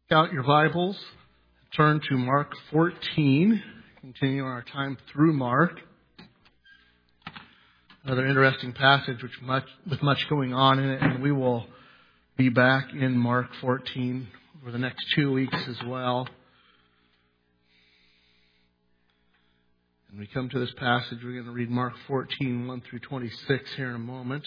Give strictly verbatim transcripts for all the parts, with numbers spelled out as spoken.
Out your Bibles, turn to Mark fourteen, continue our time through Mark. Another interesting passage which much, with much going on in it, and we will be back in Mark fourteen for the next two weeks as well. And we come to this passage, we're going to read Mark fourteen, one through twenty-six here in a moment.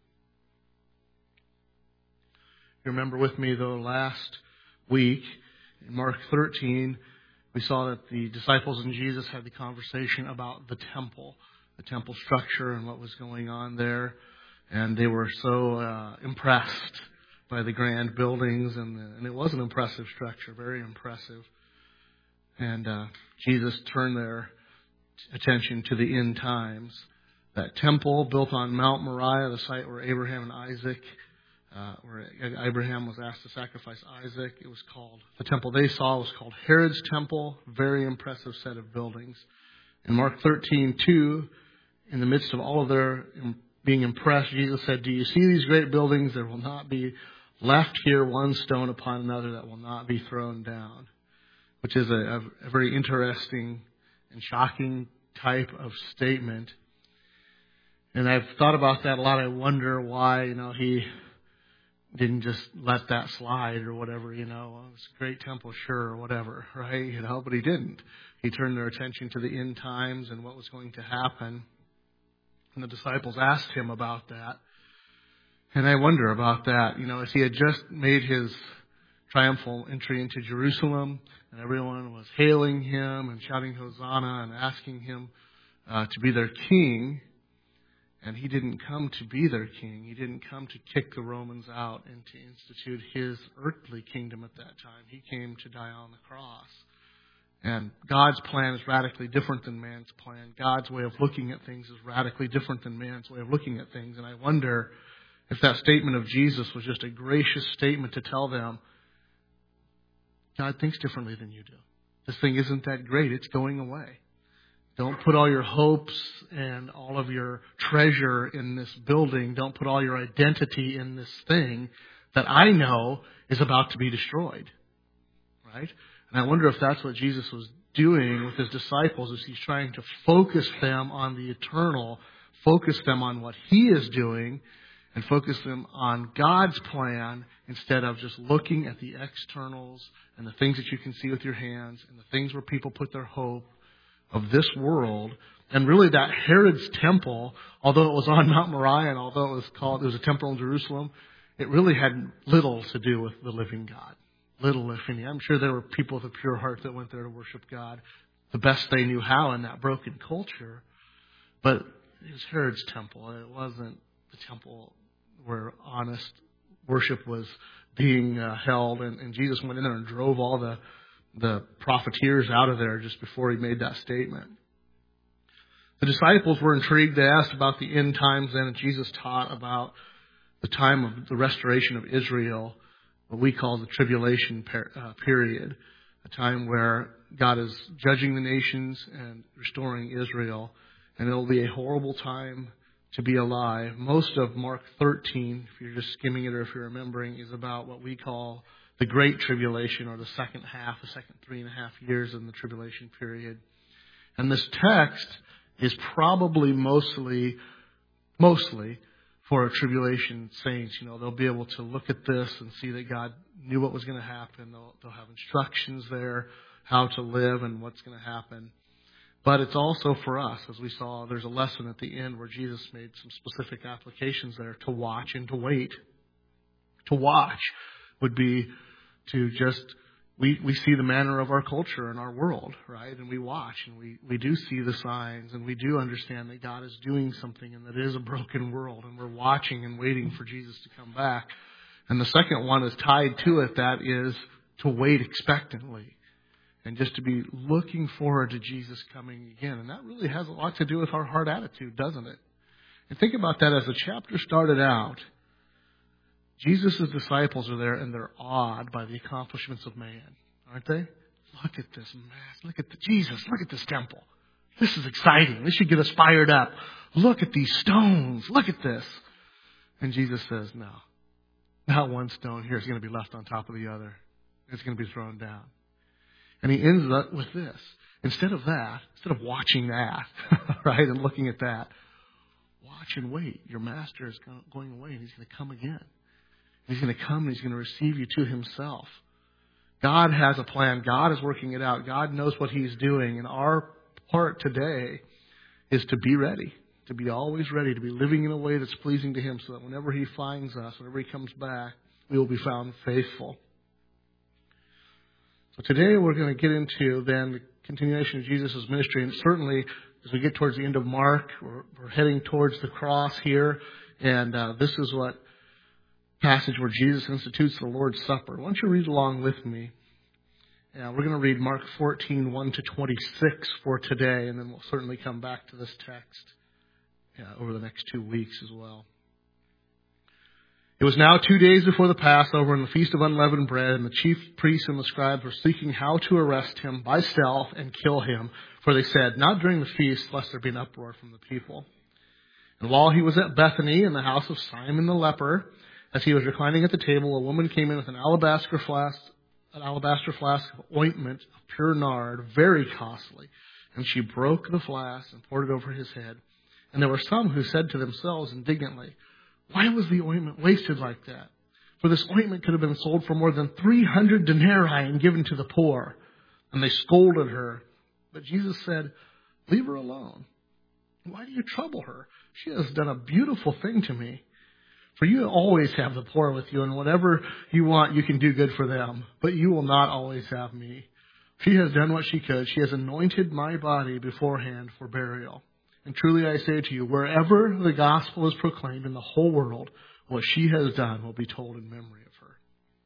You remember with me, though, last week, in Mark thirteen, we saw that the disciples and Jesus had the conversation about the temple, the temple structure and what was going on there. And they were so uh, impressed by the grand buildings, and, the, and it was an impressive structure, very impressive. And uh, Jesus turned their attention to the end times. That temple built on Mount Moriah, the site where Abraham and Isaac Uh, where Abraham was asked to sacrifice Isaac. It was called, the temple they saw was called Herod's Temple. Very impressive set of buildings. In Mark thirteen two, in the midst of all of their being impressed, Jesus said, "Do you see these great buildings? There will not be left here one stone upon another that will not be thrown down." Which is a, a, a very interesting and shocking type of statement. And I've thought about that a lot. I wonder why, you know, he didn't just let that slide or whatever, you know. Well, it's a great temple, sure, or whatever, right? You know, but he didn't. He turned their attention to the end times and what was going to happen. And the disciples asked him about that. And I wonder about that. You know, as he had just made his triumphal entry into Jerusalem, and everyone was hailing him and shouting Hosanna and asking him uh, to be their king. And he didn't come to be their king. He didn't come to kick the Romans out and to institute his earthly kingdom at that time. He came to die on the cross. And God's plan is radically different than man's plan. God's way of looking at things is radically different than man's way of looking at things. And I wonder if that statement of Jesus was just a gracious statement to tell them, God thinks differently than you do. This thing isn't that great. It's going away. Don't put all your hopes and all of your treasure in this building. Don't put all your identity in this thing that I know is about to be destroyed. Right? And I wonder if that's what Jesus was doing with his disciples, is he's trying to focus them on the eternal, focus them on what he is doing, and focus them on God's plan instead of just looking at the externals and the things that you can see with your hands and the things where people put their hope of this world. And really that Herod's temple, although it was on Mount Moriah and although it was called, it was a temple in Jerusalem, it really had little to do with the living God. Little, if any. I'm sure there were people with a pure heart that went there to worship God the best they knew how in that broken culture. But it was Herod's temple. It wasn't the temple where honest worship was being uh, held. And, and Jesus went in there and drove all the the profiteers out of there just before he made that statement. The disciples were intrigued. They asked about the end times then, and Jesus taught about the time of the restoration of Israel, what we call the tribulation per, uh, period, a time where God is judging the nations and restoring Israel, and it will be a horrible time to be alive. Most of Mark thirteen, if you're just skimming it or if you're remembering, is about what we call the Great Tribulation, or the second half, the second three and a half years in the tribulation period. And this text is probably mostly, mostly for tribulation saints. You know, they'll be able to look at this and see that God knew what was going to happen. They'll, they'll have instructions there, how to live and what's going to happen. But it's also for us, as we saw, there's a lesson at the end where Jesus made some specific applications there to watch and to wait. To watch would be to just, we, we see the manner of our culture and our world, right? And we watch and we, we do see the signs and we do understand that God is doing something and that it is a broken world, and we're watching and waiting for Jesus to come back. And the second one is tied to it, that is to wait expectantly and just to be looking forward to Jesus coming again. And that really has a lot to do with our heart attitude, doesn't it? And think about that. As the chapter started out, Jesus' disciples are there and they're awed by the accomplishments of man, aren't they? Look at this mass. Look at the Jesus. Look at this temple. This is exciting. This should get us fired up. Look at these stones. Look at this. And Jesus says, no, not one stone here is going to be left on top of the other. It's going to be thrown down. And he ends up with this. Instead of that, instead of watching that, right, and looking at that, watch and wait. Your master is going away, and he's going to come again. He's going to come, and he's going to receive you to himself. God has a plan. God is working it out. God knows what he's doing. And our part today is to be ready, to be always ready, to be living in a way that's pleasing to him so that whenever he finds us, whenever he comes back, we will be found faithful. So today we're going to get into then the continuation of Jesus' ministry. And certainly as we get towards the end of Mark, we're, we're heading towards the cross here. And uh, this is what passage where Jesus institutes the Lord's Supper. Why don't you read along with me? Yeah, we're going to read Mark fourteen, one to twenty-six for today, and then we'll certainly come back to this text yeah, over the next two weeks as well. It was now two days before the Passover and the Feast of Unleavened Bread, and the chief priests and the scribes were seeking how to arrest him by stealth and kill him. For they said, not during the feast, lest there be an uproar from the people. And while he was at Bethany in the house of Simon the leper, as he was reclining at the table, a woman came in with an alabaster flask, an alabaster flask of ointment of pure nard, very costly. And she broke the flask and poured it over his head. And there were some who said to themselves indignantly, why was the ointment wasted like that? For this ointment could have been sold for more than three hundred denarii and given to the poor. And they scolded her. But Jesus said, leave her alone. Why do you trouble her? She has done a beautiful thing to me. For you always have the poor with you, and whatever you want, you can do good for them. But you will not always have me. She has done what she could. She has anointed my body beforehand for burial. And truly I say to you, wherever the gospel is proclaimed in the whole world, what she has done will be told in memory of her.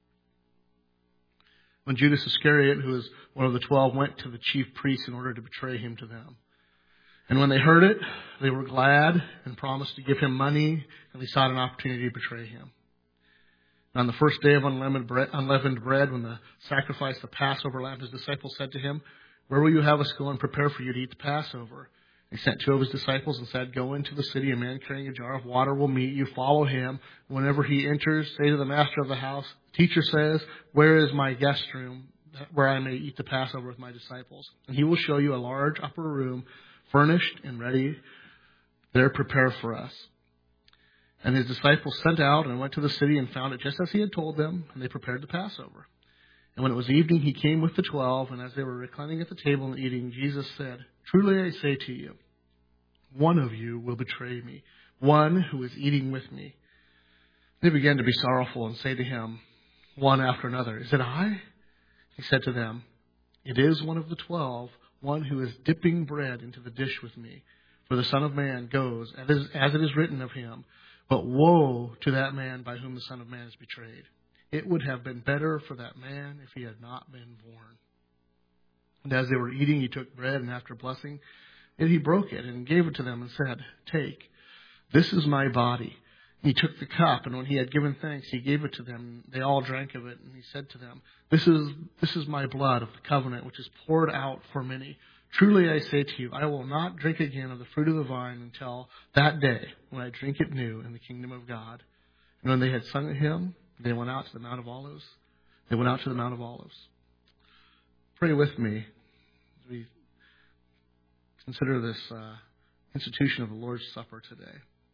When Judas Iscariot, who was one of the twelve, went to the chief priests in order to betray him to them. And when they heard it, they were glad and promised to give him money, and they sought an opportunity to betray him. And on the first day of unleavened bread, unleavened bread, when the sacrifice, the Passover lamb, his disciples said to him, where will you have us go and prepare for you to eat the Passover? He sent two of his disciples and said, go into the city, a man carrying a jar of water will meet you, follow him. Whenever he enters, say to the master of the house, teacher says, where is my guest room, where I may eat the Passover with my disciples? And he will show you a large upper room, furnished and ready, there prepare for us. And his disciples sent out and went to the city and found it just as he had told them, and they prepared the Passover. And when it was evening, he came with the twelve, and as they were reclining at the table and eating, Jesus said, truly I say to you, one of you will betray me, one who is eating with me. They began to be sorrowful and say to him, one after another, is it I? He said to them, it is one of the twelve, one who is dipping bread into the dish with me. For the Son of Man goes, as it is written of him, but woe to that man by whom the Son of Man is betrayed. It would have been better for that man if he had not been born. And as they were eating, he took bread, and after blessing it, he broke it and gave it to them and said, take, this is my body. He took the cup, and when he had given thanks, he gave it to them. They all drank of it, and he said to them, This is this is my blood of the covenant, which is poured out for many. Truly I say to you, I will not drink again of the fruit of the vine until that day when I drink it new in the kingdom of God. And when they had sung a hymn, they went out to the Mount of Olives. They went out to the Mount of Olives. Pray with me as we consider this uh, institution of the Lord's Supper today.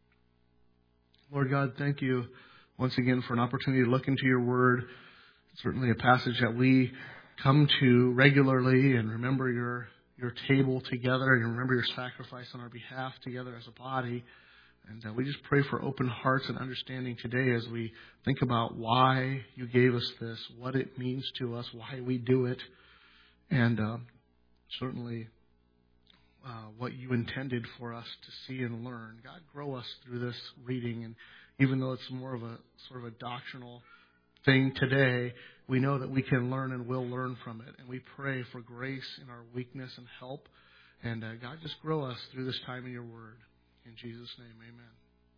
Lord God, thank you once again for an opportunity to look into your word. Certainly a passage that we come to regularly and remember your your table together and remember your sacrifice on our behalf together as a body. And uh, we just pray for open hearts and understanding today as we think about why you gave us this, what it means to us, why we do it, and uh, certainly uh, what you intended for us to see and learn. God, grow us through this reading. And even though it's more of a sort of a doctrinal thing today, we know that we can learn and will learn from it. And we pray for grace in our weakness and help. And uh, God, just grow us through this time in your word. In Jesus' name, amen.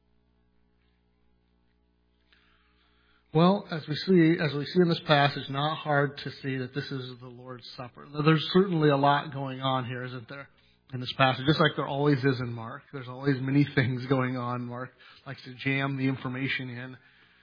Well, as we see, as we see in this passage, not hard to see that this is the Lord's Supper. There's certainly a lot going on here, isn't there, in this passage? Just like there always is in Mark. There's always many things going on. Mark likes to jam the information in.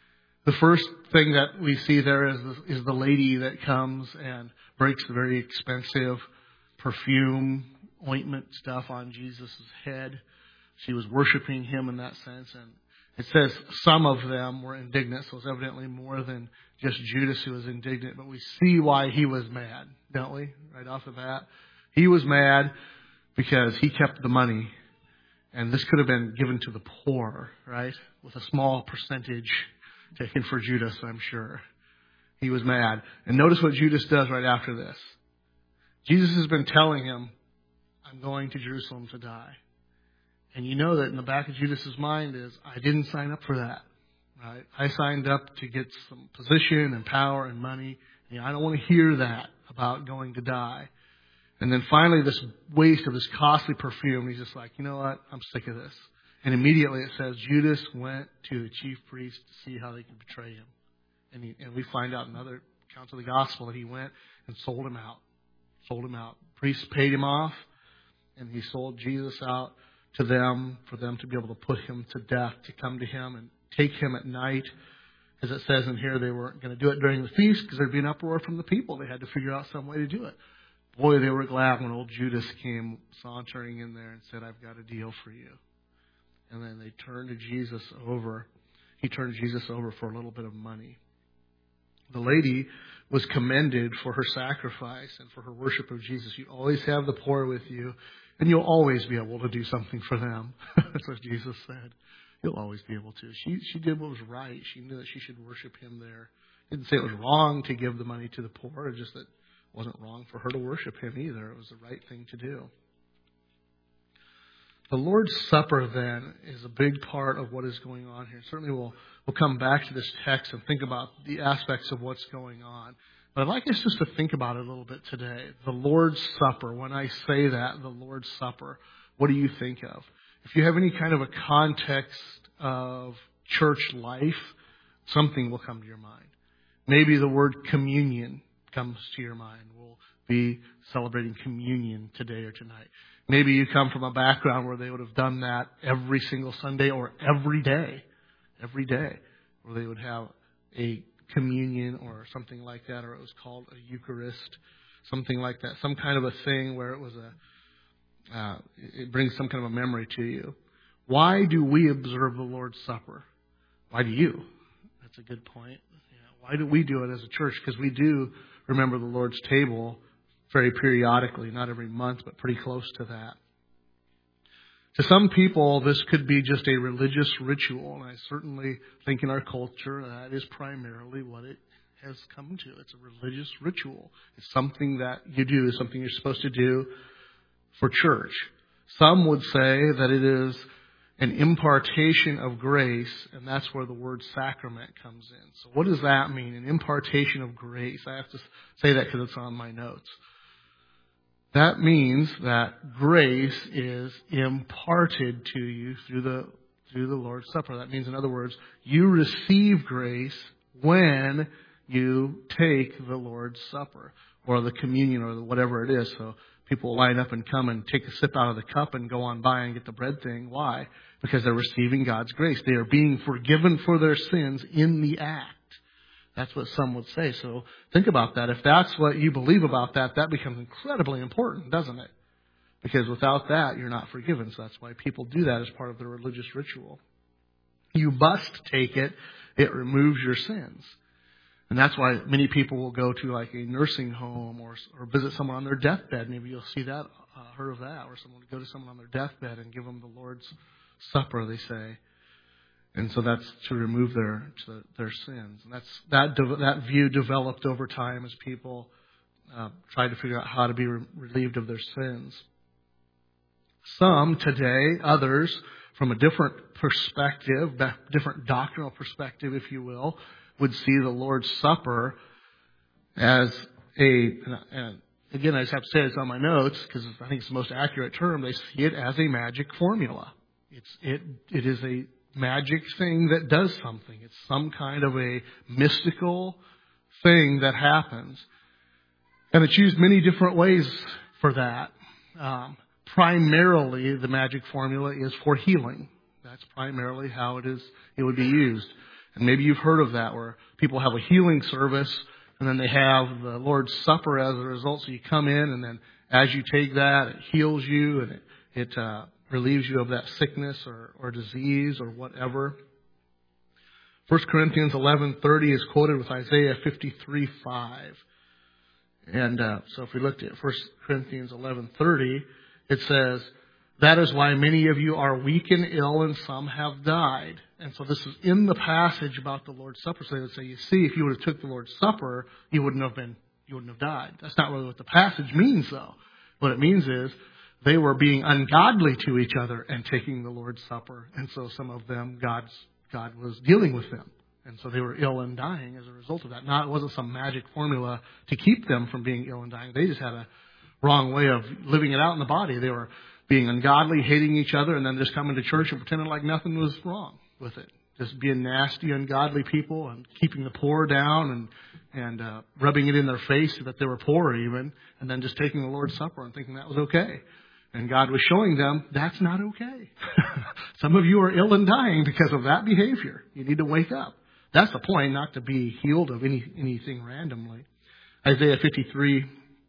The first thing that we see there is the, is the lady that comes and breaks the very expensive perfume, ointment stuff on Jesus' head. She was worshiping him in that sense. And it says some of them were indignant, so it's evidently more than just Judas who was indignant. But we see why he was mad, don't we? Right off the bat. He was mad because he kept the money. And this could have been given to the poor, right? With a small percentage taken for Judas, I'm sure. He was mad. And notice what Judas does right after this. Jesus has been telling him, I'm going to Jerusalem to die. And you know that in the back of Judas's mind is, I didn't sign up for that, right? I signed up to get some position and power and money. And I don't want to hear that about going to die. And then finally, this waste of this costly perfume, he's just like, you know what? I'm sick of this. And immediately it says Judas went to the chief priest to see how they could betray him. And, he, and we find out in other accounts of the gospel that he went and sold him out. Sold him out. Priests paid him off, and he sold Jesus out to them for them to be able to put him to death, to come to him and take him at night. As it says in here, they weren't going to do it during the feast because there'd be an uproar from the people. They had to figure out some way to do it. Boy, they were glad when old Judas came sauntering in there and said, I've got a deal for you. And then they turned to Jesus over. He turned Jesus over for a little bit of money. The lady was commended for her sacrifice and for her worship of Jesus. You always have the poor with you, and you'll always be able to do something for them. That's what Jesus said. You'll always be able to. She she did what was right. She knew that she should worship him there. Didn't say it was wrong to give the money to the poor. It's just that it wasn't wrong for her to worship him either. It was the right thing to do. The Lord's Supper, then, is a big part of what is going on here. Certainly we'll, we'll come back to this text and think about the aspects of what's going on. But I'd like us just to think about it a little bit today. The Lord's Supper. When I say that, the Lord's Supper, what do you think of? If you have any kind of a context of church life, something will come to your mind. Maybe the word communion comes to your mind. We'll be celebrating communion today or tonight. Maybe you come from a background where they would have done that every single Sunday or every day, every day, where they would have a communion or something like that, or it was called a Eucharist, something like that, some kind of a thing where it was a, uh, it brings some kind of a memory to you. Why do we observe the Lord's Supper? Why do you? That's a good point. Yeah. Why do we do it as a church? Because we do remember the Lord's table very periodically, not every month, but pretty close to that. To some people, this could be just a religious ritual, and I certainly think in our culture that is primarily what it has come to. It's a religious ritual. It's something that you do, something you're supposed to do for church. Some would say that it is an impartation of grace, and that's where the word sacrament comes in. So what does that mean, an impartation of grace? I have to say that because it's on my notes. That means that grace is imparted to you through the through the Lord's Supper. That means, in other words, you receive grace when you take the Lord's Supper or the communion or whatever it is. So people line up and come and take a sip out of the cup and go on by and get the bread thing. Why? Because they're receiving God's grace. They are being forgiven for their sins in the act. That's what some would say. So think about that. If that's what you believe about that, that becomes incredibly important, doesn't it? Because without that, you're not forgiven. So that's why people do that as part of their religious ritual. You must take it. It removes your sins. And that's why many people will go to like a nursing home or or visit someone on their deathbed. Maybe you'll see that, uh, heard of that, or someone would go to someone on their deathbed and give them the Lord's Supper, they say. And so that's to remove their to their sins. And that's that that view developed over time as people uh, tried to figure out how to be re- relieved of their sins. Some today, others from a different perspective, different doctrinal perspective, if you will, would see the Lord's Supper as a, and again, I just have to say it's on my notes because I think it's the most accurate term. They see it as a magic formula. It's it it is a magic thing that does something. It's some kind of a mystical thing that happens. And it's used many different ways for that. Um, primarily, the magic formula is for healing. That's primarily how it is. It would be used. And maybe you've heard of that, where people have a healing service, and then they have the Lord's Supper as a result. So you come in, and then as you take that, it heals you, and it, it uh, relieves you of that sickness or, or disease or whatever. First Corinthians eleven thirty is quoted with Isaiah fifty-three five. And uh, so if we looked at First Corinthians eleven thirty, it says, "That is why many of you are weak and ill, and some have died." And so this is in the passage about the Lord's Supper. So they would say, you see, if you would have took the Lord's Supper, you wouldn't have been, you wouldn't have died. That's not really what the passage means, though. What it means is they were being ungodly to each other and taking the Lord's Supper. And so some of them, God's, God was dealing with them. And so they were ill and dying as a result of that. Now, it wasn't some magic formula to keep them from being ill and dying. They just had a wrong way of living it out in the body. They were being ungodly, hating each other, and then just coming to church and pretending like nothing was wrong with it. Just being nasty, ungodly people and keeping the poor down and, and uh, rubbing it in their face that they were poor even, and then just taking the Lord's Supper and thinking that was okay. And God was showing them, that's not okay. Some of you are ill and dying because of that behavior. You need to wake up. That's the point, not to be healed of any anything randomly. Isaiah fifty-three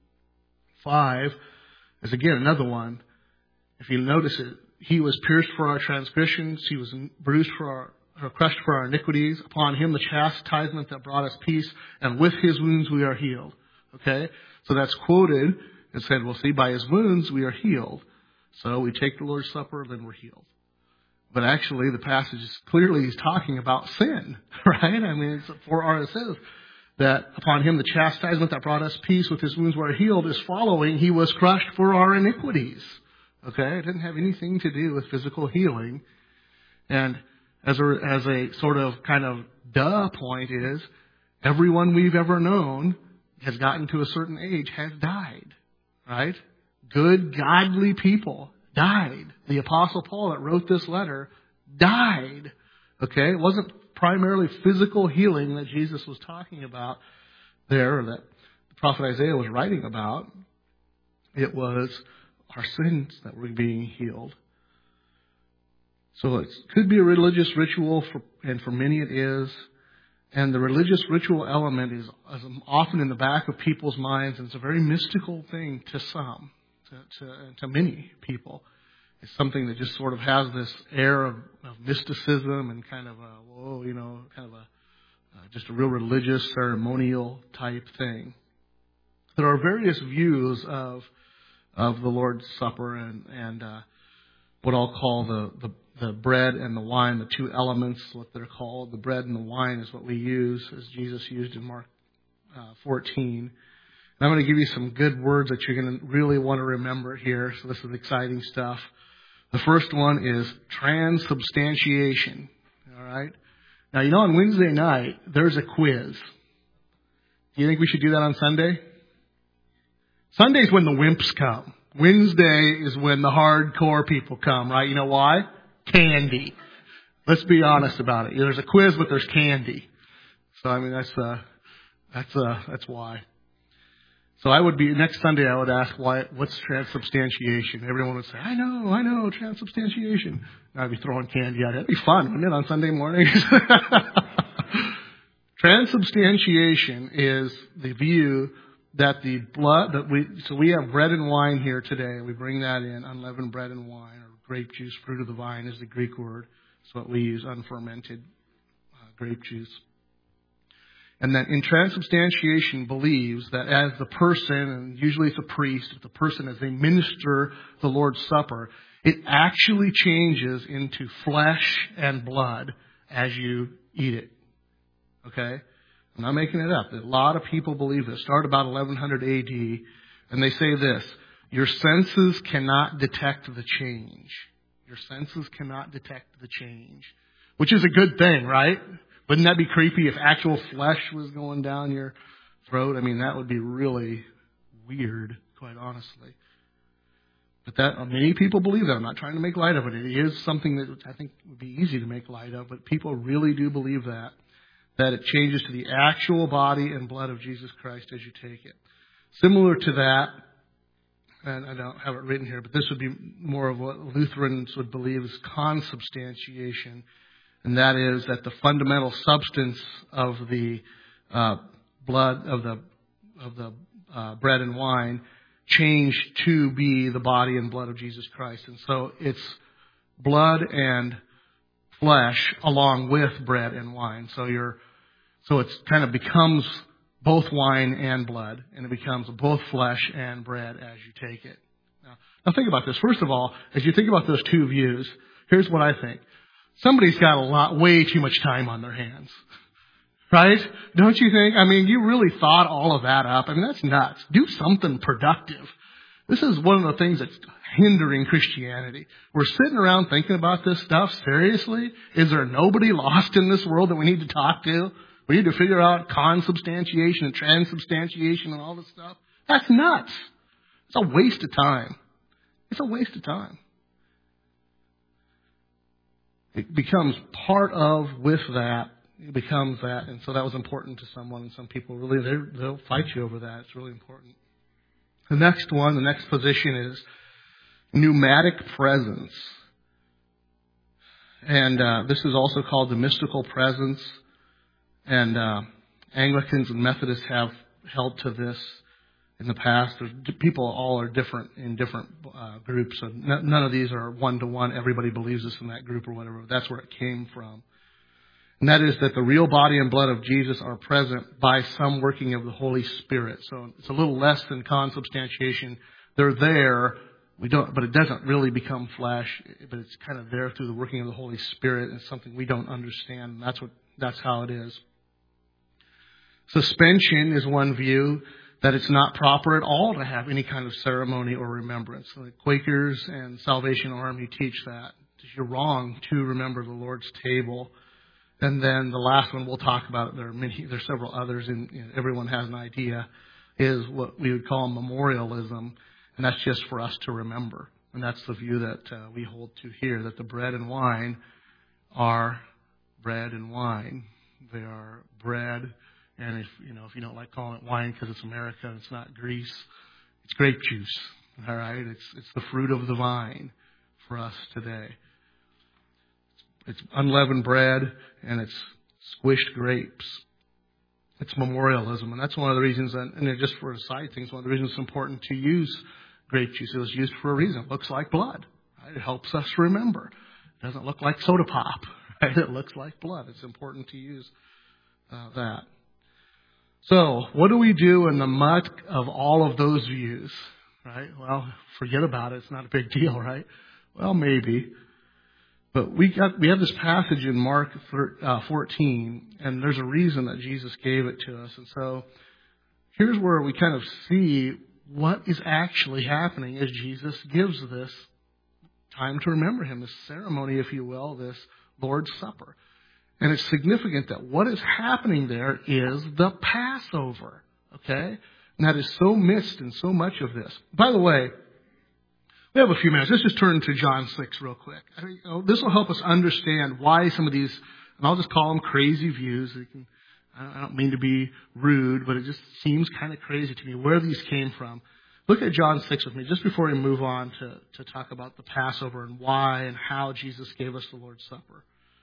five is again another one. If you notice it, he was pierced for our transgressions, he was bruised for our, or crushed for our iniquities. Upon him the chastisement that brought us peace, and with his wounds we are healed. Okay? So that's quoted and said, well, see, by his wounds we are healed. So we take the Lord's Supper, then we're healed. But actually, the passage is clearly he's talking about sin, right? I mean, it's for our, it says that upon him the chastisement that brought us peace, with his wounds we are healed, is following, he was crushed for our iniquities. Okay? It didn't have anything to do with physical healing. And as a, as a sort of kind of duh point is, everyone we've ever known has gotten to a certain age has died, right? Good, godly people died. The Apostle Paul that wrote this letter died. Okay? It wasn't primarily physical healing that Jesus was talking about there, or that the prophet Isaiah was writing about. It was our sins that were being healed. So it could be a religious ritual, for, and for many it is. And the religious ritual element is, is often in the back of people's minds, and it's a very mystical thing to some. To, to, to many people. It's something that just sort of has this air of, of mysticism and kind of a, whoa, you know, kind of a, uh, just a real religious, ceremonial type thing. There are various views of of the Lord's Supper and, and uh, what I'll call the, the, the bread and the wine, the two elements, what they're called. The bread and the wine is what we use, as Jesus used in Mark uh, fourteen. And I'm going to give you some good words that you're going to really want to remember here. So this is exciting stuff. The first one is transubstantiation. All right. Now, you know, on Wednesday night, there's a quiz. Do you think we should do that on Sunday? Sunday's when the wimps come. Wednesday is when the hardcore people come, right? You know why? Candy. Let's be honest about it. There's a quiz, but there's candy. So, I mean, that's, uh, that's, uh, that's why. So I would be, next Sunday I would ask, why, what's transubstantiation? Everyone would say, I know, I know, transubstantiation. And I'd be throwing candy at it. It'd be fun, wouldn't it, on Sunday mornings? Transubstantiation is the view that the blood, that we, so we have bread and wine here today. We bring that in, unleavened bread and wine, or grape juice, fruit of the vine is the Greek word. It's what we use, unfermented uh, grape juice. And that in transubstantiation believes that as the person, and usually it's a priest, the person as they minister the Lord's Supper, it actually changes into flesh and blood as you eat it. Okay? I'm not making it up. A lot of people believe this. Start about eleven hundred A D, and they say this: your senses cannot detect the change. Your senses cannot detect the change. Which is a good thing, right? Wouldn't that be creepy if actual flesh was going down your throat? I mean, that would be really weird, quite honestly. But that many people believe that. I'm not trying to make light of it. It is something that I think would be easy to make light of, but people really do believe that, that it changes to the actual body and blood of Jesus Christ as you take it. Similar to that, and I don't have it written here, but this would be more of what Lutherans would believe is consubstantiation. And that is that the fundamental substance of the uh, blood, of the of the uh, bread and wine changed to be the body and blood of Jesus Christ. And so it's blood and flesh along with bread and wine. So you're, so it's kind of becomes both wine and blood, and it becomes both flesh and bread as you take it. Now, now think about this. First of all, as you think about those two views, here's what I think. Somebody's got a lot, way too much time on their hands. Right? Don't you think? I mean, you really thought all of that up. I mean, that's nuts. Do something productive. This is one of the things that's hindering Christianity. We're sitting around thinking about this stuff. Seriously? Is there nobody lost in this world that we need to talk to? We need to figure out consubstantiation and transubstantiation and all this stuff? That's nuts. It's a waste of time. It's a waste of time. It becomes part of, with that, it becomes that. And so that was important to someone. And some people really, they'll fight you over that. It's really important. The next one, the next position is pneumatic presence. And uh, this is also called the mystical presence. And uh, Anglicans and Methodists have held to this in the past. There's, people all are different in different uh, groups. So n- none of these are one-to-one. Everybody believes this in that group or whatever. That's where it came from. And that is that the real body and blood of Jesus are present by some working of the Holy Spirit. So it's a little less than consubstantiation. They're there, we don't, but it doesn't really become flesh. But it's kind of there through the working of the Holy Spirit. It's something we don't understand. And that's what. That's how it is. Suspension is one view, that it's not proper at all to have any kind of ceremony or remembrance. So the Quakers and Salvation Army teach that. You're wrong to remember the Lord's table. And then the last one we'll talk about, there are many, there are several others, and you know, everyone has an idea, is what we would call memorialism. And that's just for us to remember. And that's the view that uh, we hold to here, that the bread and wine are bread and wine. They are bread. And if you know, if you don't like calling it wine because it's America and it's not Greece, it's grape juice. All right, it's it's the fruit of the vine for us today. It's unleavened bread and it's squished grapes. It's memorialism, and that's one of the reasons. That, and just for a side thing, it's one of the reasons it's important to use grape juice. It was used for a reason. It looks like blood. Right? It helps us remember. It doesn't look like soda pop. Right? It looks like blood. It's important to use uh, that. So, what do we do in the muck of all of those views? Right? Well, forget about it. It's not a big deal, right? Well, maybe. But we got we have this passage in Mark fourteen, and there's a reason that Jesus gave it to us. And so, here's where we kind of see what is actually happening as Jesus gives this time to remember Him, this ceremony, if you will, this Lord's Supper. And it's significant that what is happening there is the Passover, okay? And that is so missed in so much of this. By the way, we have a few minutes. Let's just turn to John six real quick. I mean, you know, this will help us understand why some of these, and I'll just call them crazy views. They can, I don't mean to be rude, but it just seems kind of crazy to me where these came from. Look at John six with me just before we move on to, to talk about the Passover and why and how Jesus gave us the Lord's Supper.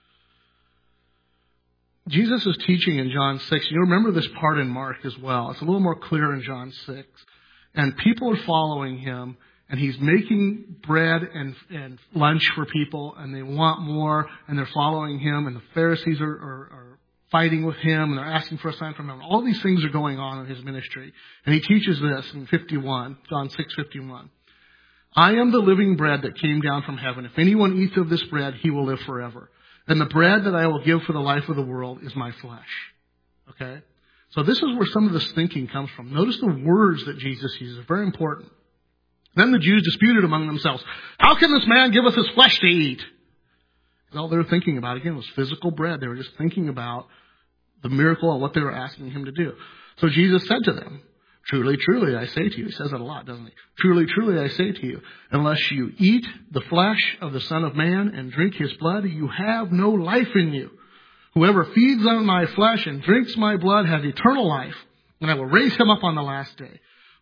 Jesus is teaching in John six. You remember this part in Mark as well. It's a little more clear in John six. And people are following Him, and He's making bread and, and lunch for people, and they want more, and they're following Him, and the Pharisees are, are, are fighting with Him, and they're asking for a sign from Him. All these things are going on in His ministry. And He teaches this in fifty-one, John six fifty-one. I am the living bread that came down from heaven. If anyone eats of this bread, he will live forever. And the bread that I will give for the life of the world is my flesh. Okay? So this is where some of this thinking comes from. Notice the words that Jesus uses. They're very important. Then the Jews disputed among themselves, how can this man give us his flesh to eat? And all they were thinking about, again, was physical bread. They were just thinking about the miracle and what they were asking Him to do. So Jesus said to them, truly, truly, I say to you. He says that a lot, doesn't he? Truly, truly, I say to you, unless you eat the flesh of the Son of Man and drink His blood, you have no life in you. Whoever feeds on my flesh and drinks my blood has eternal life, and I will raise him up on the last day.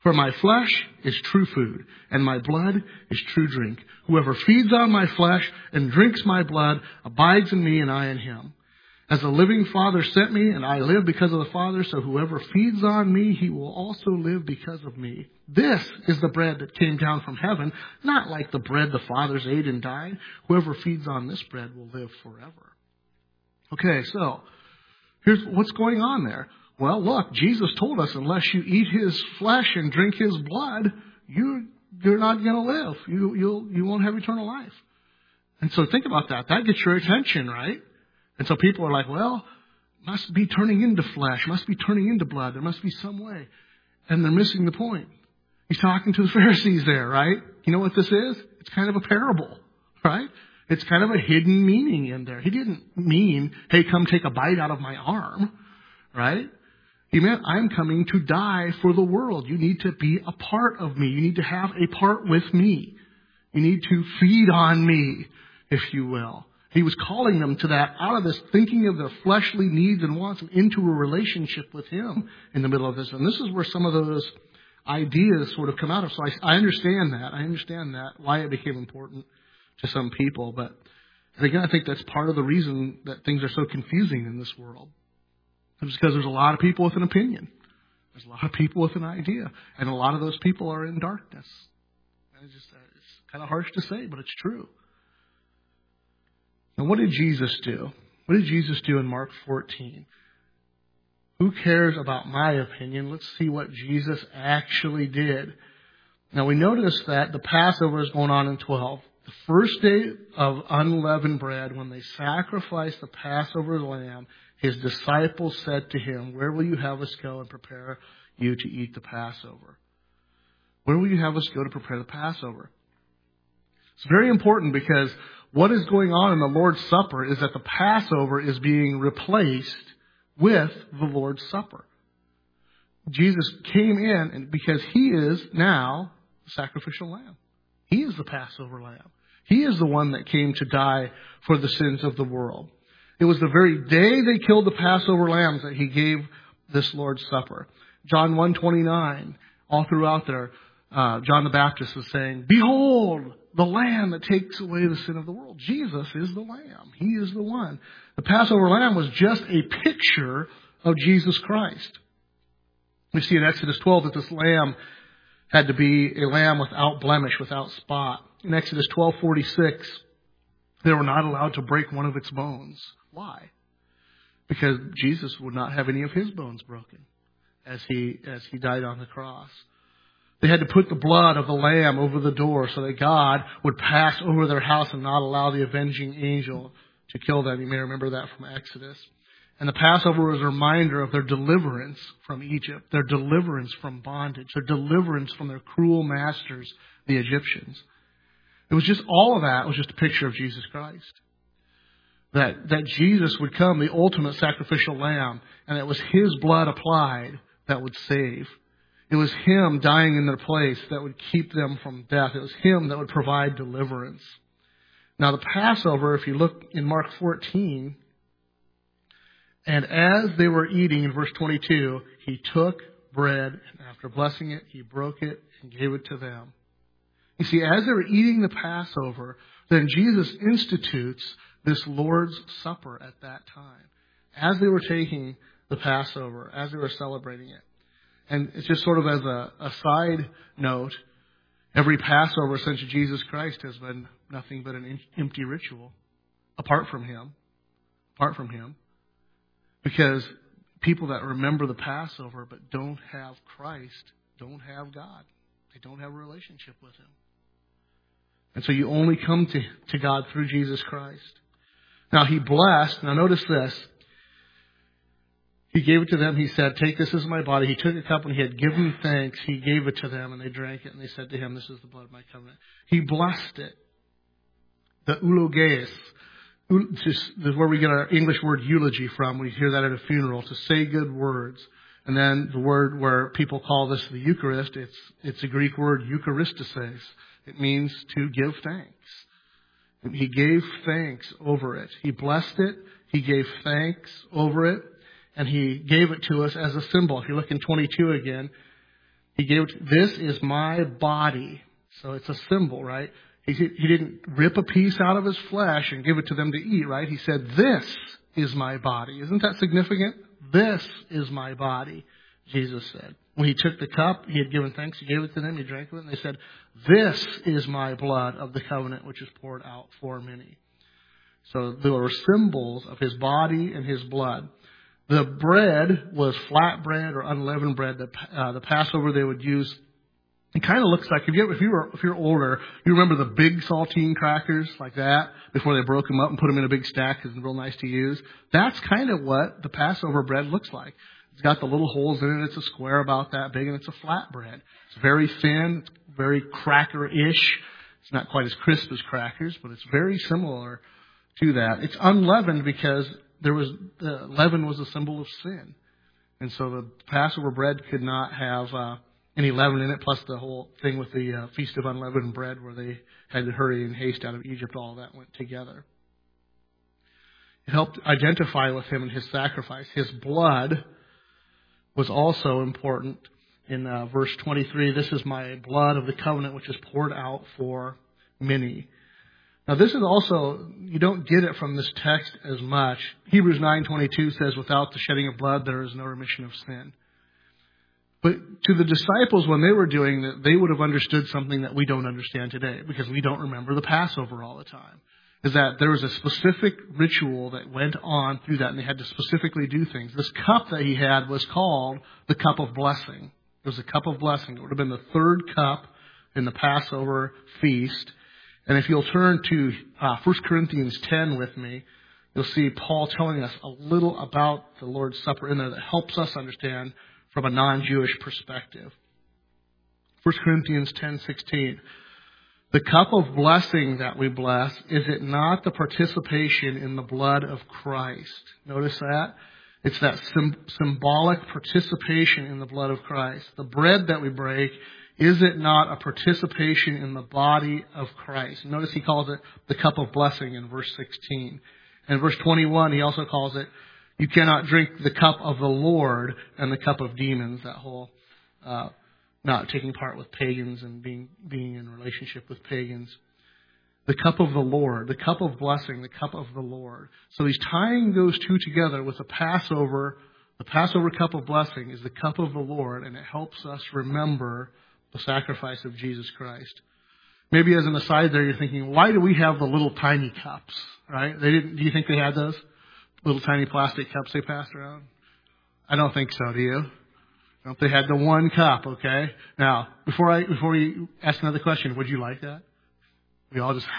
For my flesh is true food, and my blood is true drink. Whoever feeds on my flesh and drinks my blood abides in me, and I in him. As the living Father sent me, and I live because of the Father, so whoever feeds on me, he will also live because of me. This is the bread that came down from heaven, not like the bread the fathers ate and died. Whoever feeds on this bread will live forever. Okay, so here's what's going on there. Well, look, Jesus told us unless you eat his flesh and drink his blood, you, you're not going to live. You, you'll, you won't have eternal life. And so think about that. That gets your attention, right? And so people are like, well, must be turning into flesh, must be turning into blood. There must be some way. And they're missing the point. He's talking to the Pharisees there, right? You know what this is? It's kind of a parable, right? It's kind of a hidden meaning in there. He didn't mean, hey, come take a bite out of my arm, right? He meant, I'm coming to die for the world. You need to be a part of me. You need to have a part with me. You need to feed on me, if you will. He was calling them to that, out of this thinking of their fleshly needs and wants, and into a relationship with him in the middle of this. And this is where some of those ideas sort of come out of. So I, I understand that. I understand that, why it became important to some people. But again, I think that's part of the reason that things are so confusing in this world. It's because there's a lot of people with an opinion. There's a lot of people with an idea. And a lot of those people are in darkness. And it's just, it's kind of harsh to say, but it's true. Now, what did Jesus do? What did Jesus do in Mark fourteen? Who cares about my opinion? Let's see what Jesus actually did. Now, we notice that the Passover is going on in twelve. The first day of unleavened bread, when they sacrificed the Passover lamb, his disciples said to him, where will you have us go and prepare you to eat the Passover? Where will you have us go to prepare the Passover? It's very important because what is going on in the Lord's Supper is that the Passover is being replaced with the Lord's Supper. Jesus came in and because he is now the sacrificial lamb. He is the Passover lamb. He is the one that came to die for the sins of the world. It was the very day they killed the Passover lambs that he gave this Lord's Supper. John one twenty-nine, all throughout there, uh, John the Baptist is saying, behold, the Lamb that takes away the sin of the world. Jesus is the Lamb. He is the one. The Passover lamb was just a picture of Jesus Christ. We see in Exodus twelve that this lamb had to be a lamb without blemish, without spot. In Exodus twelve forty-six, they were not allowed to break one of its bones. Why? Because Jesus would not have any of his bones broken as he as he died on the cross. They had to put the blood of the lamb over the door so that God would pass over their house and not allow the avenging angel to kill them. You may remember that from Exodus. And the Passover was a reminder of their deliverance from Egypt, their deliverance from bondage, their deliverance from their cruel masters, the Egyptians. It was just, all of that was just a picture of Jesus Christ. That, that Jesus would come, the ultimate sacrificial lamb, and it was his blood applied that would save. It was him dying in their place that would keep them from death. It was him that would provide deliverance. Now the Passover, if you look in Mark fourteen, and as they were eating, in verse twenty-two, he took bread, and after blessing it, he broke it and gave it to them. You see, as they were eating the Passover, then Jesus institutes this Lord's Supper at that time. As they were taking the Passover, as they were celebrating it. And it's just sort of as a, a side note, every Passover since Jesus Christ has been nothing but an empty ritual, apart from him. Apart from him. Because people that remember the Passover but don't have Christ don't have God. They don't have a relationship with him. And so you only come to, to God through Jesus Christ. Now he blessed, now notice this. He gave it to them. He said, take this as my body. He took a cup when he had given thanks. He gave it to them and they drank it and they said to him, this is the blood of my covenant. He blessed it. The eulogeus. This is where we get our English word eulogy from. We hear that at a funeral, to say good words. And then the word where people call this the Eucharist, it's, it's a Greek word, eucharistesis. It means to give thanks. He gave thanks over it. He blessed it. He gave thanks over it. And he gave it to us as a symbol. If you look in twenty-two again, He gave it, this is my body. So it's a symbol, right? He, he didn't rip a piece out of his flesh and give it to them to eat, right? He said, this is my body. Isn't that significant? This is my body, Jesus said. When he took the cup, he had given thanks. He gave it to them. He drank of it. And they said, this is my blood of the covenant, which is poured out for many. So there were symbols of his body and his blood. The bread was flat bread or unleavened bread. The, uh, the Passover they would use. It kind of looks like, if, you, if, you were, if you're older, you remember the big saltine crackers like that before they broke them up and put them in a big stack because it's real nice to use. That's kind of what the Passover bread looks like. It's got the little holes in it. It's a square about that big, and it's a flat bread. It's very thin. It's very cracker-ish. It's not quite as crisp as crackers, but it's very similar to that. It's unleavened because there was uh, leaven was a symbol of sin. And so the Passover bread could not have uh, any leaven in it, plus the whole thing with the uh, Feast of Unleavened Bread where they had to hurry and haste out of Egypt. All that went together. It helped identify with him and his sacrifice. His blood was also important in uh, verse twenty-three. This is my blood of the covenant, which is poured out for many. Now, this is also, you don't get it from this text as much. Hebrews nine twenty-two says, without the shedding of blood, there is no remission of sin. But to the disciples, when they were doing that, they would have understood something that we don't understand today because we don't remember the Passover all the time. Is that there was a specific ritual that went on through that, and they had to specifically do things. This cup that he had was called the cup of blessing. It was a cup of blessing. It would have been the third cup in the Passover feast. And if you'll turn to uh, First Corinthians ten with me, you'll see Paul telling us a little about the Lord's Supper in there that helps us understand from a non-Jewish perspective. First Corinthians ten sixteen. The cup of blessing that we bless, is it not the participation in the blood of Christ? Notice that? It's that sim- symbolic participation in the blood of Christ. The bread that we break, is it not a participation in the body of Christ? Notice he calls it the cup of blessing in verse sixteen. And verse twenty-one, he also calls it, you cannot drink the cup of the Lord and the cup of demons, that whole uh not taking part with pagans and being being in relationship with pagans. The cup of the Lord, the cup of blessing, the cup of the Lord. So he's tying those two together with the Passover. The Passover cup of blessing is the cup of the Lord, and it helps us remember the sacrifice of Jesus Christ. Maybe as an aside there, you're thinking, why do we have the little tiny cups, right? They didn't. Do you think they had those little tiny plastic cups they passed around? I don't think so, do you? Well, they had the one cup, okay? Now, before I before we ask another question, would you like that? We all just...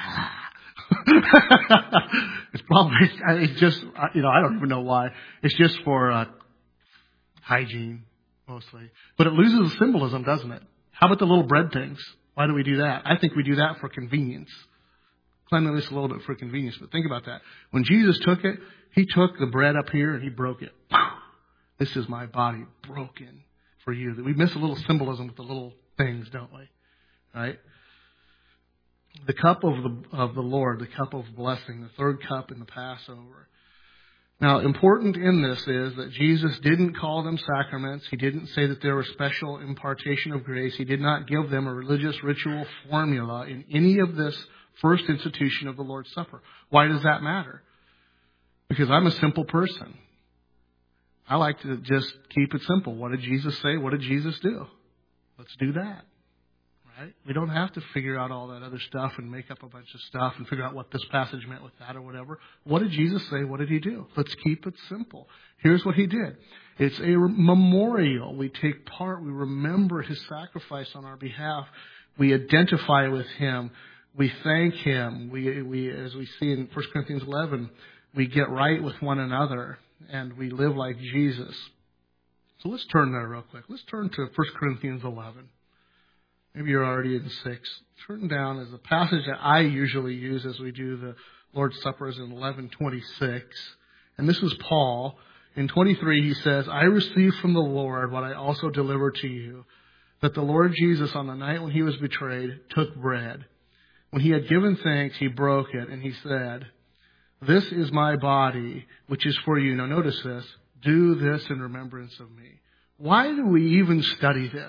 it's probably... It's just... You know, I don't even know why. It's just for uh, hygiene, mostly. But it loses the symbolism, doesn't it? How about the little bread things? Why do we do that? I think we do that for convenience. Cleanliness a little bit for convenience, but think about that. When Jesus took it, he took the bread up here and he broke it. This is my body broken for you. We miss a little symbolism with the little things, don't we? Right? The cup of the of the Lord, the cup of blessing, the third cup in the Passover. Now, important in this is that Jesus didn't call them sacraments. He didn't say that they were special impartation of grace. He did not give them a religious ritual formula in any of this first institution of the Lord's Supper. Why does that matter? Because I'm a simple person. I like to just keep it simple. What did Jesus say? What did Jesus do? Let's do that. Right? We don't have to figure out all that other stuff and make up a bunch of stuff and figure out what this passage meant with that or whatever. What did Jesus say? What did he do? Let's keep it simple. Here's what he did. It's a memorial. We take part. We remember his sacrifice on our behalf. We identify with him. We thank him. We, we, as we see in First Corinthians eleven, we get right with one another. And we live like Jesus. So let's turn there real quick. Let's turn to First Corinthians eleven. Maybe you're already in six. Turn down as the passage that I usually use as we do the Lord's Supper is in eleven twenty-six. And this is Paul. In twenty-three he says, I received from the Lord what I also delivered to you, that the Lord Jesus on the night when he was betrayed took bread. When he had given thanks, he broke it, and he said, this is my body, which is for you. Now notice this. Do this in remembrance of me. Why do we even study this?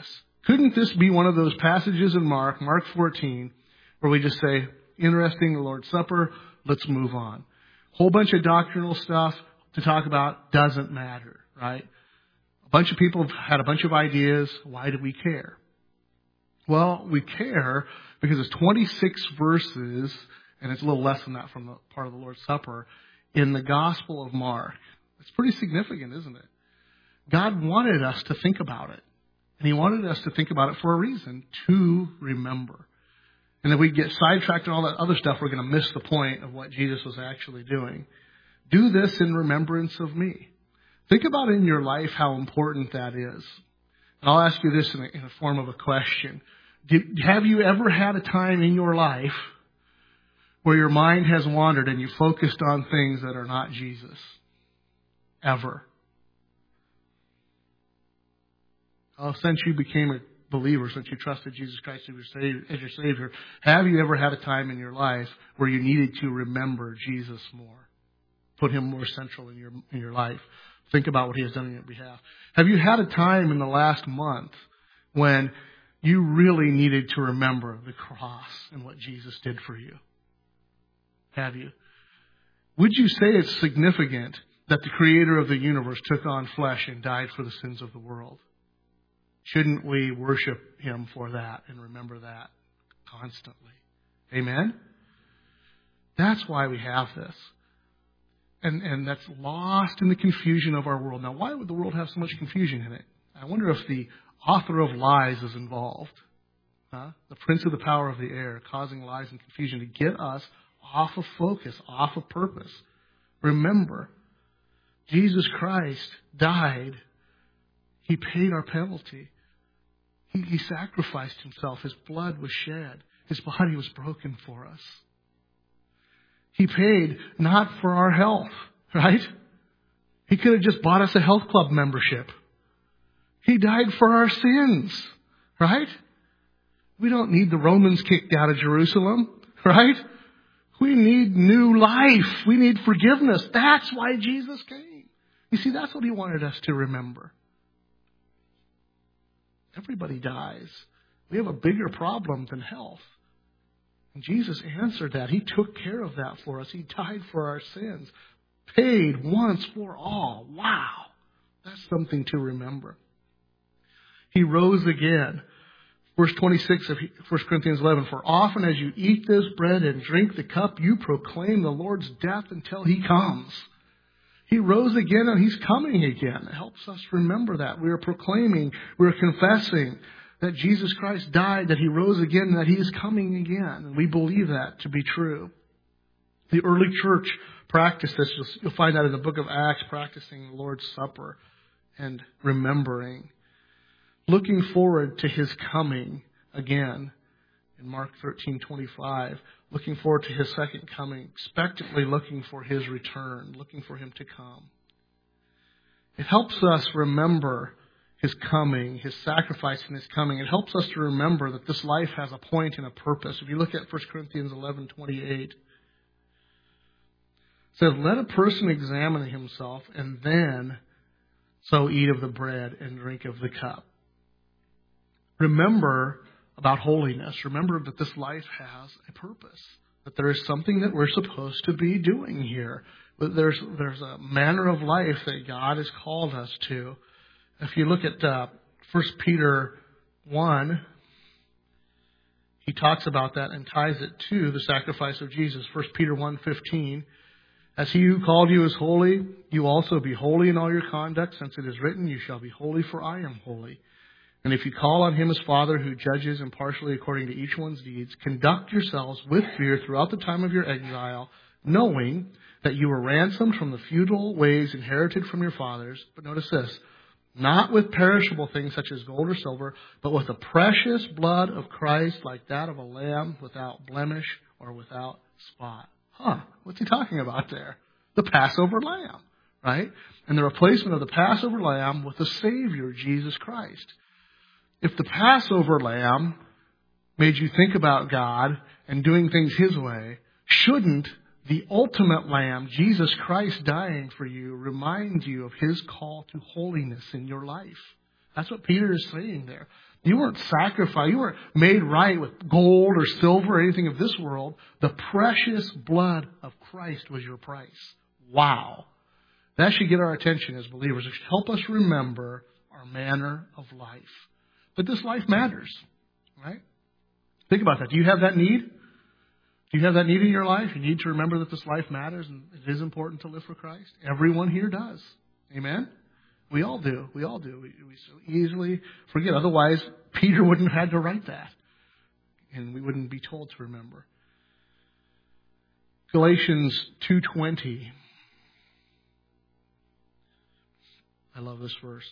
Couldn't this be one of those passages in Mark, Mark fourteen, where we just say, interesting, the Lord's Supper, let's move on. Whole bunch of doctrinal stuff to talk about doesn't matter, right? A bunch of people have had a bunch of ideas. Why do we care? Well, we care because it's twenty-six verses, and it's a little less than that from the part of the Lord's Supper, in the Gospel of Mark. It's pretty significant, isn't it? God wanted us to think about it. And He wanted us to think about it for a reason, to remember. And if we get sidetracked and all that other stuff, we're going to miss the point of what Jesus was actually doing. Do this in remembrance of me. Think about in your life how important that is. And I'll ask you this in a, in a form of a question. Did, have you ever had a time in your life where your mind has wandered and you focused on things that are not Jesus? Ever? Oh, since you became a believer, since you trusted Jesus Christ as your Savior, as your Savior, have you ever had a time in your life where you needed to remember Jesus more? Put Him more central in your in your life. Think about what He has done on your behalf. Have you had a time in the last month when you really needed to remember the cross and what Jesus did for you? Have you? Would you say it's significant that the Creator of the universe took on flesh and died for the sins of the world? Shouldn't we worship Him for that and remember that constantly? Amen? That's why we have this. And, and that's lost in the confusion of our world. Now, why would the world have so much confusion in it? I wonder if the author of lies is involved. Huh? The prince of the power of the air, causing lies and confusion to get us off of focus, off of purpose. Remember, Jesus Christ died. He paid our penalty. He, he sacrificed Himself. His blood was shed. His body was broken for us. He paid not for our health, right? He could have just bought us a health club membership. He died for our sins, right? We don't need the Romans kicked out of Jerusalem, right? We need new life. We need forgiveness. That's why Jesus came. You see, that's what He wanted us to remember. Everybody dies. We have a bigger problem than health. And Jesus answered that. He took care of that for us. He died for our sins. Paid once for all. Wow. That's something to remember. He rose again. Verse twenty-six of First Corinthians eleven. For often as you eat this bread and drink the cup, you proclaim the Lord's death until He comes. He rose again and He's coming again. It helps us remember that. We are proclaiming, we are confessing that Jesus Christ died, that He rose again, and that He is coming again. And we believe that to be true. The early church practiced this. You'll, you'll find that in the book of Acts, practicing the Lord's Supper and remembering. Looking forward to His coming again. In Mark thirteen twenty-five, looking forward to His second coming, expectantly looking for His return, looking for Him to come. It helps us remember His coming, His sacrifice in His coming. It helps us to remember that this life has a point and a purpose. If you look at First Corinthians eleven twenty-eight, it says, let a person examine himself and then so eat of the bread and drink of the cup. Remember about holiness. Remember that this life has a purpose, that there is something that we're supposed to be doing here. That there's, there's a manner of life that God has called us to. If you look at uh, First Peter one, he talks about that and ties it to the sacrifice of Jesus. First Peter one fifteen, as He who called you is holy, you also be holy in all your conduct, since it is written, you shall be holy, for I am holy. And if you call on Him as Father, who judges impartially according to each one's deeds, conduct yourselves with fear throughout the time of your exile, knowing that you were ransomed from the futile ways inherited from your fathers. But notice this, not with perishable things such as gold or silver, but with the precious blood of Christ, like that of a lamb without blemish or without spot. Huh, what's he talking about there? The Passover lamb, right? And the replacement of the Passover lamb with the Savior, Jesus Christ. If the Passover lamb made you think about God and doing things His way, shouldn't the ultimate lamb, Jesus Christ dying for you, remind you of His call to holiness in your life? That's what Peter is saying there. You weren't sacrificed. You weren't made right with gold or silver or anything of this world. The precious blood of Christ was your price. Wow. That should get our attention as believers. It should help us remember our manner of life. But this life matters, right? Think about that. Do you have that need? Do you have that need in your life? You need to remember that this life matters and it is important to live for Christ. Everyone here does. Amen? We all do. We all do. We, we so easily forget. Otherwise, Peter wouldn't have had to write that. And we wouldn't be told to remember. Galatians two twenty. I love this verse.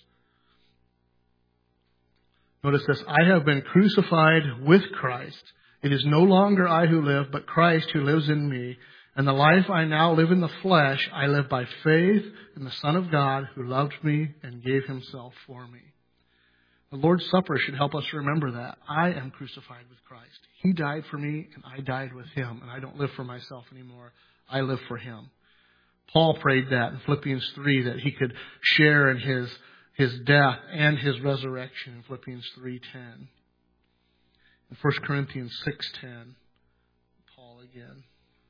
Notice this. I have been crucified with Christ. It is no longer I who live, but Christ who lives in me. And the life I now live in the flesh, I live by faith in the Son of God who loved me and gave himself for me. The Lord's Supper should help us remember that. I am crucified with Christ. He died for me and I died with him. And I don't live for myself anymore. I live for him. Paul prayed that in Philippians three, that he could share in his, his death and his resurrection in Philippians three ten. In First Corinthians six ten, Paul again.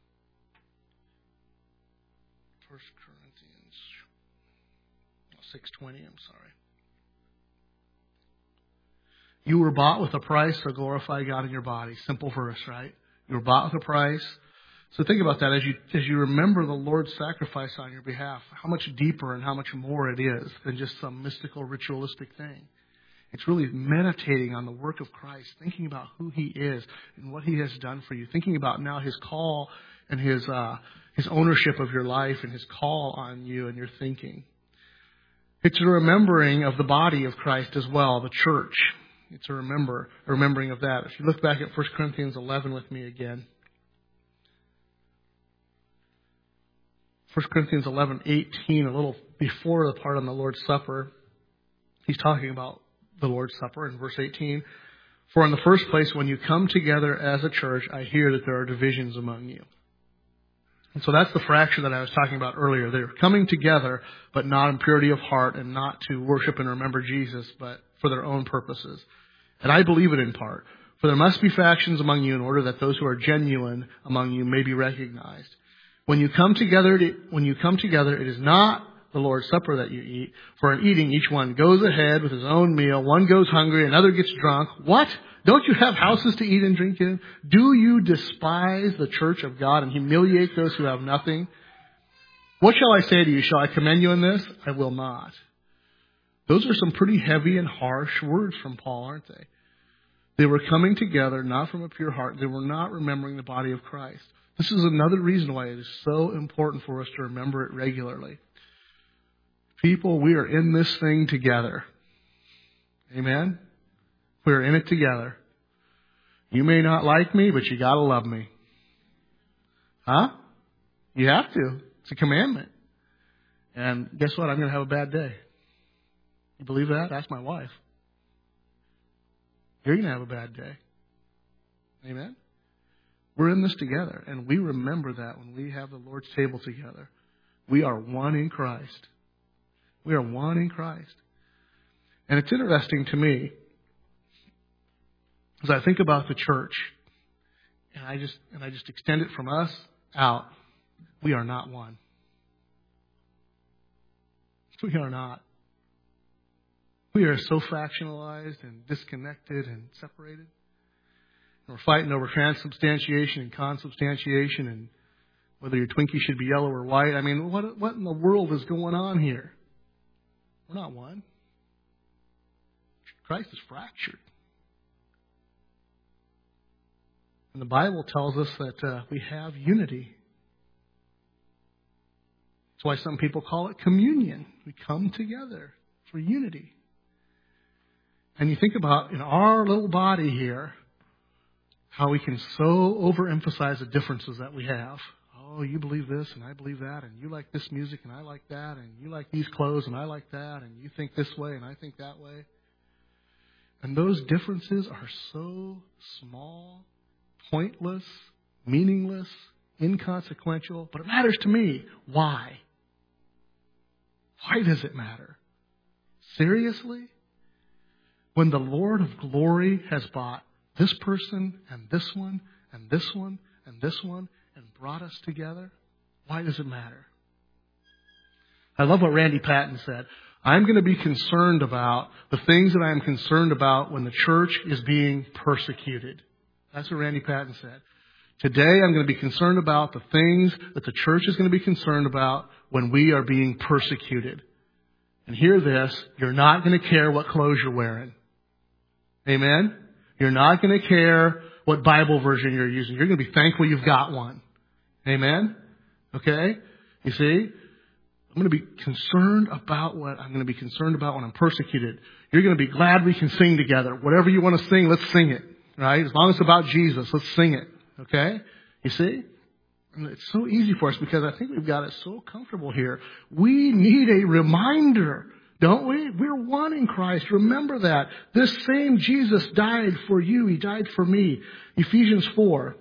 First Corinthians six twenty, I'm sorry. You were bought with a price, so glorify God in your body. Simple verse, right? You were bought with a price. So think about that as you as you remember the Lord's sacrifice on your behalf, how much deeper and how much more it is than just some mystical, ritualistic thing. It's really meditating on the work of Christ, thinking about who he is and what he has done for you, thinking about now his call and his uh, his ownership of your life and his call on you and your thinking. It's a remembering of the body of Christ as well, the church. It's a remember, a remembering of that. If you look back at First Corinthians eleven with me again. First Corinthians eleven eighteen, a little before the part on the Lord's Supper, he's talking about the Lord's Supper in verse eighteen. For in the first place, when you come together as a church, I hear that there are divisions among you. And so that's the fracture that I was talking about earlier. They're coming together, but not in purity of heart and not to worship and remember Jesus, but for their own purposes. And I believe it in part. For there must be factions among you in order that those who are genuine among you may be recognized. When you come together, when you come together, it is not the Lord's Supper that you eat. For in eating, each one goes ahead with his own meal. One goes hungry, another gets drunk. What? Don't you have houses to eat and drink in? Do you despise the church of God and humiliate those who have nothing? What shall I say to you? Shall I commend you in this? I will not. Those are some pretty heavy and harsh words from Paul, aren't they? They were coming together not from a pure heart. They were not remembering the body of Christ. This is another reason why it is so important for us to remember it regularly. People, we are in this thing together. Amen? We are in it together. You may not like me, but you got to love me. Huh? You have to. It's a commandment. And guess what? I'm going to have a bad day. You believe that? Ask my wife. You're going to have a bad day. Amen? We're in this together, and we remember that when we have the Lord's table together. We are one in Christ. We are one in Christ. And it's interesting to me, as I think about the church, and I just and I just extend it from us out, we are not one. We are not. We are so factionalized and disconnected and separated. And we're fighting over transubstantiation and consubstantiation and whether your Twinkie should be yellow or white. I mean, what what in the world is going on here? We're not one. Christ is fractured. And the Bible tells us that uh, we have unity. That's why some people call it communion. We come together for unity. And you think about in our little body here, how we can so overemphasize the differences that we have. Oh, you believe this and I believe that, and you like this music and I like that, and you like these clothes and I like that, and you think this way and I think that way. And those differences are so small, pointless, meaningless, inconsequential, but it matters to me. Why? Why does it matter? Seriously? when the Lord of glory has bought this person and this one and this one and this one and brought us together, why does it matter? I love what Randy Patton said. I'm going to be concerned about the things that I am concerned about when the church is being persecuted. That's what Randy Patton said. Today I'm going to be concerned about the things that the church is going to be concerned about when we are being persecuted. And hear this, you're not going to care what clothes you're wearing. Amen? You're not going to care what Bible version you're using. You're going to be thankful you've got one. Amen? Okay? You see? I'm going to be concerned about what I'm going to be concerned about when I'm persecuted. You're going to be glad we can sing together. Whatever you want to sing, let's sing it. Right? As long as it's about Jesus, let's sing it. Okay? You see? And it's so easy for us because I think we've got it so comfortable here. We need a reminder, don't we? We're one in Christ. Remember that. This same Jesus died for you. He died for me. Ephesians four.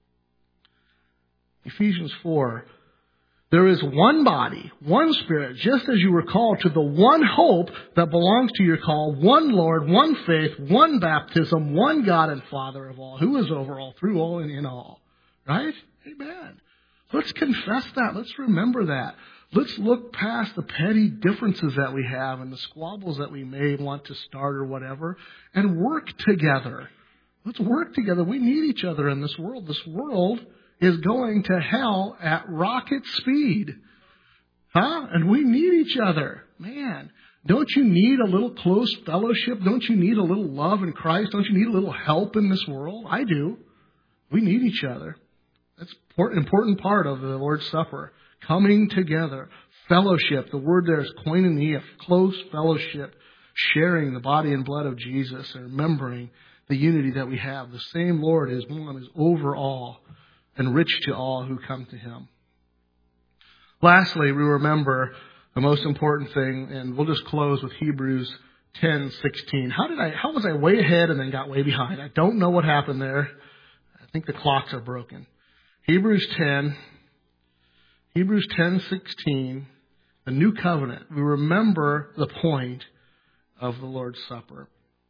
Ephesians four. There is one body, one Spirit, just as you were called to the one hope that belongs to your call, one Lord, one faith, one baptism, one God and Father of all, who is over all, through all, and in all. Right? Amen. Let's confess that. Let's remember that. Let's look past the petty differences that we have and the squabbles that we may want to start or whatever and work together. Let's work together. We need each other in this world. This world is going to hell at rocket speed. Huh? And we need each other. Man, don't you need a little close fellowship? Don't you need a little love in Christ? Don't you need a little help in this world? I do. We need each other. That's an important part of the Lord's Supper. Coming together. Fellowship. The word there is koinonia, close fellowship. Sharing the body and blood of Jesus and remembering the unity that we have. The same Lord is one, is over all and rich to all who come to Him. Lastly, we remember the most important thing, and we'll just close with Hebrews ten sixteen. How did I? How was I way ahead and then got way behind? I don't know what happened there. I think the clocks are broken. Hebrews ten, Hebrews ten sixteen, the new covenant. We remember the point of the Lord's Supper.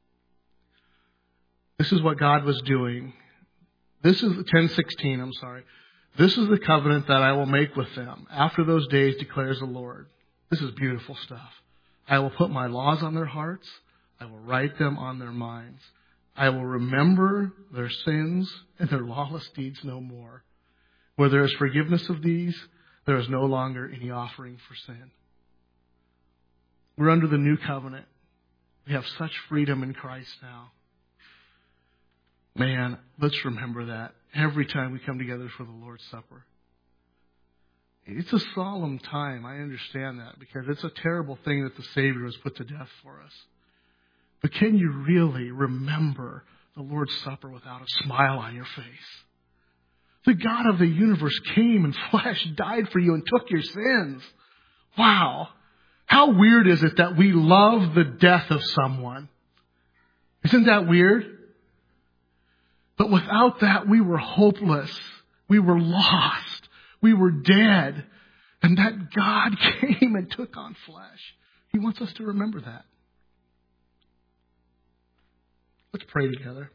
This is what God was doing. This is ten sixteen, I'm sorry. This is the covenant that I will make with them after those days, declares the Lord. This is beautiful stuff. I will put my laws on their hearts. I will write them on their minds. I will remember their sins and their lawless deeds no more. Where there is forgiveness of these, there is no longer any offering for sin. We're under the new covenant. We have such freedom in Christ now. Man, let's remember that every time we come together for the Lord's Supper. It's a solemn time. I understand that because it's a terrible thing that the Savior was put to death for us. But can you really remember the Lord's Supper without a smile on your face? The God of the universe came in flesh, died for you, and took your sins. Wow. How weird is it that we love the death of someone? Isn't that weird? But without that, we were hopeless. We were lost. We were dead. And that God came and took on flesh. He wants us to remember that. Let's pray together.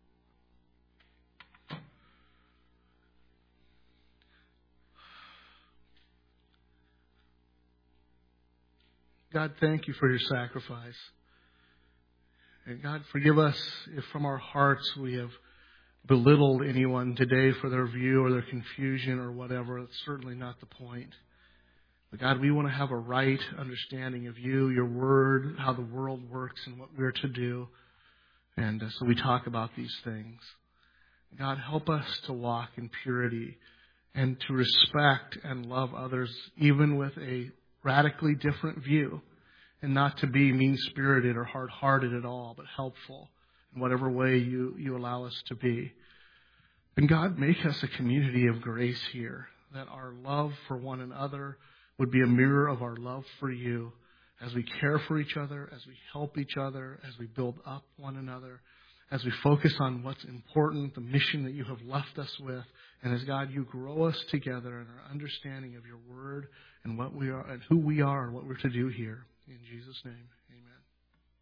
God, thank you for your sacrifice. And God, forgive us if from our hearts we have belittled anyone today for their view or their confusion or whatever. That's certainly not the point. But God, we want to have a right understanding of you, your word, how the world works and what we're to do. And uh, so we talk about these things. God, help us to walk in purity and to respect and love others, even with a radically different view, and not to be mean-spirited or hard-hearted at all, but helpful in whatever way you, you allow us to be. And God, make us a community of grace here, that our love for one another would be a mirror of our love for you as we care for each other, as we help each other, as we build up one another, as we focus on what's important, the mission that you have left us with, and as God, you grow us together in our understanding of your word and what we are and who we are and what we're to do here. In Jesus' name.